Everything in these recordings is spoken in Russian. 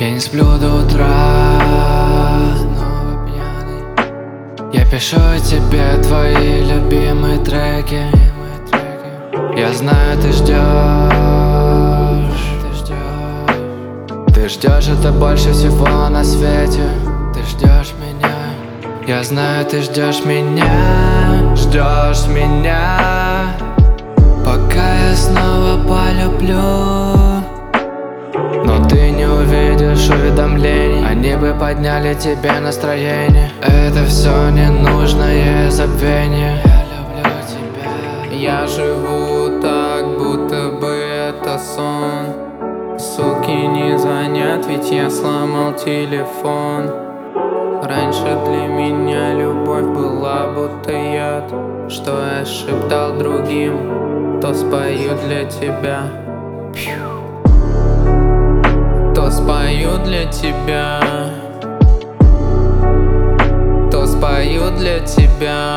Я не сплю до утра, снова пьяный. Я пишу тебе твои любимые треки. Я знаю, ты ждешь. Ты ждешь это больше всего на свете. Ты ждешь меня. Я знаю, ты ждешь меня. Ждешь меня. Пока я снова полюблю. Но ты не увидишь уведомлений. Они бы подняли тебе настроение. Это все ненужное забвение. Я люблю тебя. Я живу так, будто бы это сон. Суки не звонят, ведь я сломал телефон. Раньше для меня любовь была будто яд. Что я шептал другим, то спою для тебя. То спою для тебя. То спою для тебя.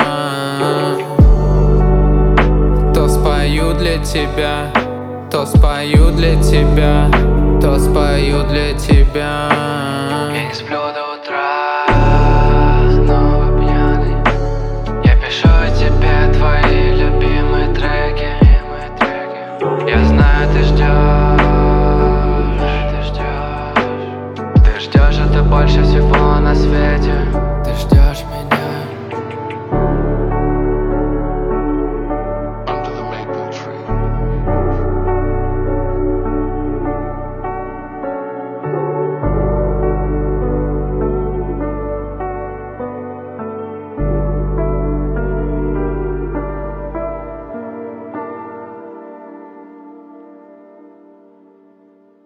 То спою для тебя. То спою для тебя. То спою для тебя. Я не сплю до утра, снова пьяный. Я пишу тебе твои любимые треки. Я знаю, ты ждешь. Ты ждешь это больше всего на свете. Ты ждешь меня.